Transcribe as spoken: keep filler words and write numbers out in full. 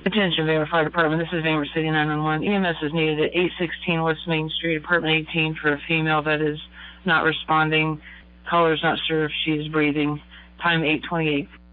Attention, Vanderbilt Fire Department. This is Vanderbilt City nine one one. E M S is needed at eight sixteen West Main Street, apartment eighteen, for a female that is not responding. Caller is not sure if she is breathing. Time eight twenty-eight.